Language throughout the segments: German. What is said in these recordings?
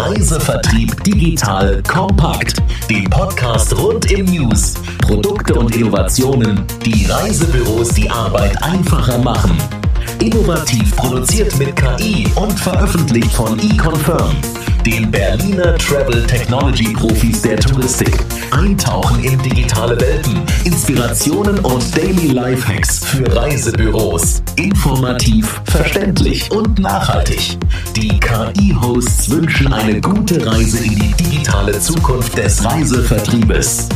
Reisevertrieb digital kompakt. Den Podcast rund im News, Produkte und Innovationen, die Reisebüros die Arbeit einfacher machen. Innovativ produziert mit KI und veröffentlicht von eConfirm, den Berliner Travel Technology Profis der Touristik. Eintauchen in digitale Welten, Inspirationen und Daily Lifehacks für Reisebüros. Informativ, verständlich und nachhaltig. Die KI-Hosts wünschen eine gute Reise in die digitale Zukunft des Reisevertriebes.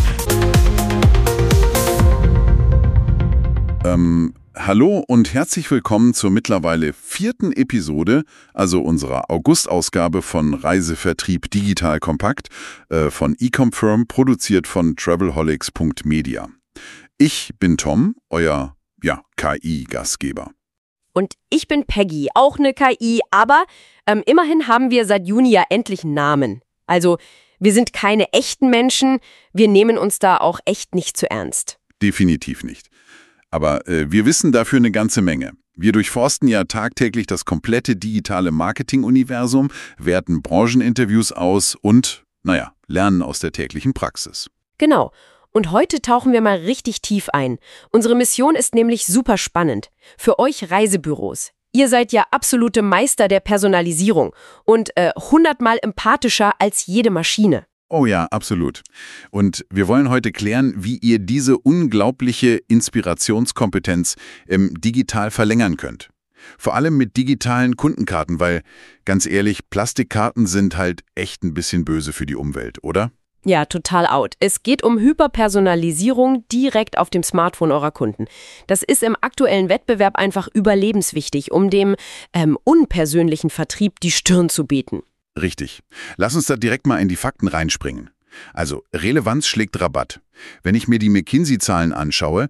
Hallo und herzlich willkommen zur mittlerweile 4. Episode, also unserer August-Ausgabe von Reisevertrieb digital kompakt, von eConfirm, produziert von travelholics.media. Ich bin Tom, euer KI-Gastgeber. Und ich bin Peggy, auch eine KI, aber immerhin haben wir seit Juni ja endlich einen Namen. Also wir sind keine echten Menschen, wir nehmen uns da auch echt nicht zu ernst. Definitiv nicht. Aber wir wissen dafür eine ganze Menge. Wir durchforsten ja tagtäglich das komplette digitale Marketing-Universum, werten Brancheninterviews aus und, lernen aus der täglichen Praxis. Genau. Und heute tauchen wir mal richtig tief ein. Unsere Mission ist nämlich super spannend. Für euch Reisebüros. Ihr seid ja absolute Meister der Personalisierung und 100-mal empathischer als jede Maschine. Oh ja, absolut. Und wir wollen heute klären, wie ihr diese unglaubliche Inspirationskompetenz digital verlängern könnt. Vor allem mit digitalen Kundenkarten, weil, ganz ehrlich, Plastikkarten sind halt echt ein bisschen böse für die Umwelt, oder? Ja, total out. Es geht um Hyperpersonalisierung direkt auf dem Smartphone eurer Kunden. Das ist im aktuellen Wettbewerb einfach überlebenswichtig, um dem unpersönlichen Vertrieb die Stirn zu bieten. Richtig. Lass uns da direkt mal in die Fakten reinspringen. Also, Relevanz schlägt Rabatt. Wenn ich mir die McKinsey-Zahlen anschaue,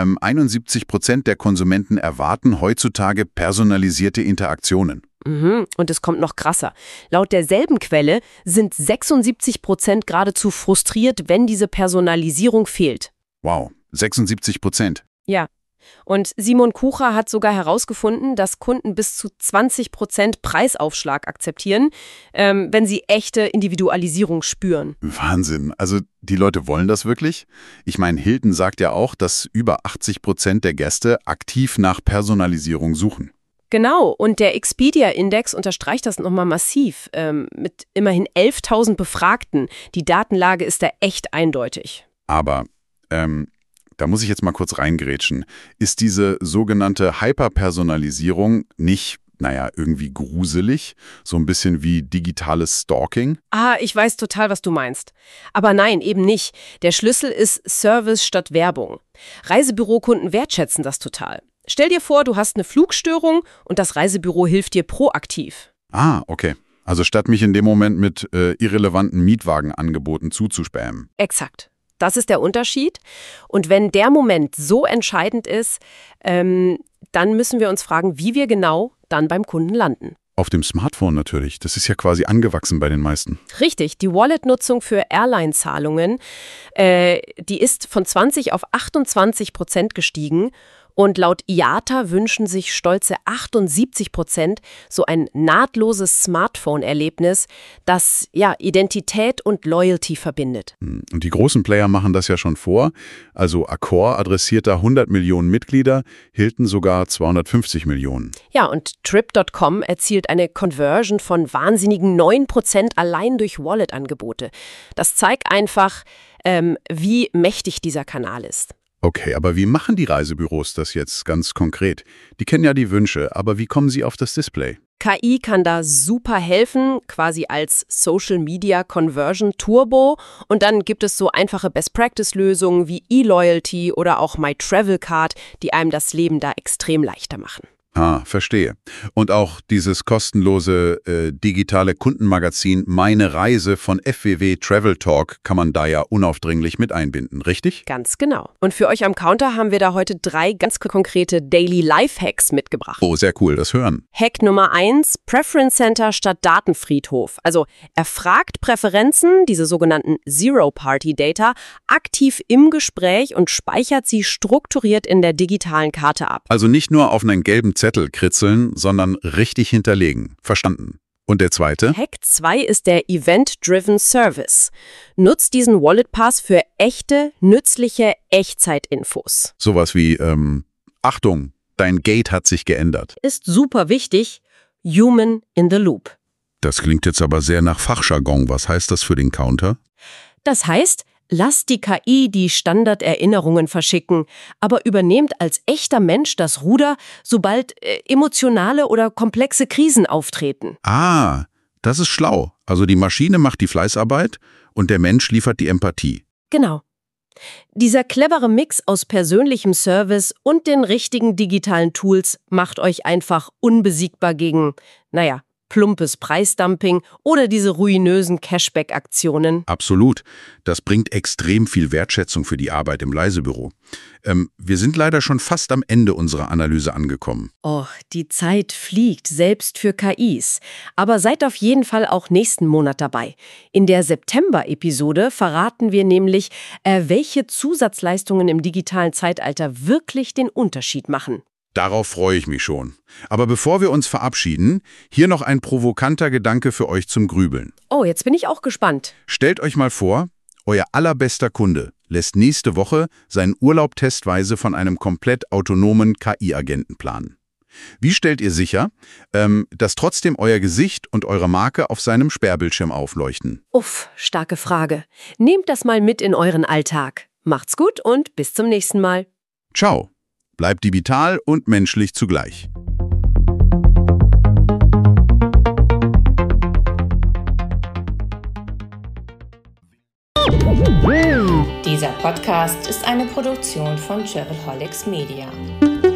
71% der Konsumenten erwarten heutzutage personalisierte Interaktionen. Und es kommt noch krasser. Laut derselben Quelle sind 76% geradezu frustriert, wenn diese Personalisierung fehlt. Wow, 76%. Ja. Und Simon Kucher hat sogar herausgefunden, dass Kunden bis zu 20% Preisaufschlag akzeptieren, wenn sie echte Individualisierung spüren. Wahnsinn. Also die Leute wollen das wirklich? Ich meine, Hilton sagt ja auch, dass über 80% der Gäste aktiv nach Personalisierung suchen. Genau, und der Expedia-Index unterstreicht das nochmal massiv, mit immerhin 11.000 Befragten. Die Datenlage ist da echt eindeutig. Aber, da muss ich jetzt mal kurz reingrätschen. Ist diese sogenannte Hyperpersonalisierung nicht, irgendwie gruselig? So ein bisschen wie digitales Stalking? Ich weiß total, was du meinst. Aber nein, eben nicht. Der Schlüssel ist Service statt Werbung. Reisebürokunden wertschätzen das total. Stell dir vor, du hast eine Flugstörung und das Reisebüro hilft dir proaktiv. Okay. Also statt mich in dem Moment mit irrelevanten Mietwagenangeboten zuzuspammen. Exakt. Das ist der Unterschied. Und wenn der Moment so entscheidend ist, dann müssen wir uns fragen, wie wir genau dann beim Kunden landen. Auf dem Smartphone natürlich. Das ist ja quasi angewachsen bei den meisten. Richtig. Die Wallet-Nutzung für Airline-Zahlungen, die ist von 20 auf 28% gestiegen. Und laut IATA wünschen sich stolze 78% so ein nahtloses Smartphone-Erlebnis, das Identität und Loyalty verbindet. Und die großen Player machen das ja schon vor. Also Accor adressiert da 100 Millionen Mitglieder, Hilton sogar 250 Millionen. Ja, und Trip.com erzielt eine Conversion von wahnsinnigen 9% allein durch Wallet-Angebote. Das zeigt einfach, wie mächtig dieser Kanal ist. Okay, aber wie machen die Reisebüros das jetzt ganz konkret? Die kennen ja die Wünsche, aber wie kommen sie auf das Display? KI kann da super helfen, quasi als Social Media Conversion Turbo. Und dann gibt es so einfache Best-Practice-Lösungen wie eLoyalty oder auch My Travel Card, die einem das Leben da extrem leichter machen. Verstehe. Und auch dieses kostenlose digitale Kundenmagazin Meine Reise von FWW Travel Talk kann man da ja unaufdringlich mit einbinden, richtig? Ganz genau. Und für euch am Counter haben wir da heute 3 ganz konkrete Daily Life-Hacks mitgebracht. Oh, sehr cool, das hören. Hack Nummer 1, Preference Center statt Datenfriedhof. Also erfragt Präferenzen, diese sogenannten Zero-Party-Data, aktiv im Gespräch und speichert sie strukturiert in der digitalen Karte ab. Also nicht nur auf einen gelben Zettel kritzeln, sondern richtig hinterlegen. Verstanden. Und der zweite? Hack 2 ist der Event-Driven Service. Nutzt diesen Wallet Pass für echte, nützliche Echtzeitinfos. Sowas wie, Achtung, dein Gate hat sich geändert. Ist super wichtig. Human in the Loop. Das klingt jetzt aber sehr nach Fachjargon. Was heißt das für den Counter? Das heißt, lasst die KI die Standarderinnerungen verschicken, aber übernehmt als echter Mensch das Ruder, sobald emotionale oder komplexe Krisen auftreten. Ah, das ist schlau. Also die Maschine macht die Fleißarbeit und der Mensch liefert die Empathie. Genau. Dieser clevere Mix aus persönlichem Service und den richtigen digitalen Tools macht euch einfach unbesiegbar gegen, plumpes Preisdumping oder diese ruinösen Cashback-Aktionen. Absolut. Das bringt extrem viel Wertschätzung für die Arbeit im Reisebüro. Wir sind leider schon fast am Ende unserer Analyse angekommen. Oh, die Zeit fliegt, selbst für KIs. Aber seid auf jeden Fall auch nächsten Monat dabei. In der September-Episode verraten wir nämlich, welche Zusatzleistungen im digitalen Zeitalter wirklich den Unterschied machen. Darauf freue ich mich schon. Aber bevor wir uns verabschieden, hier noch ein provokanter Gedanke für euch zum Grübeln. Oh, jetzt bin ich auch gespannt. Stellt euch mal vor, euer allerbester Kunde lässt nächste Woche seinen Urlaub testweise von einem komplett autonomen KI-Agenten planen. Wie stellt ihr sicher, dass trotzdem euer Gesicht und eure Marke auf seinem Sperrbildschirm aufleuchten? Uff, starke Frage. Nehmt das mal mit in euren Alltag. Macht's gut und bis zum nächsten Mal. Ciao. Bleibt digital und menschlich zugleich. Dieser Podcast ist eine Produktion von Travelholics Media.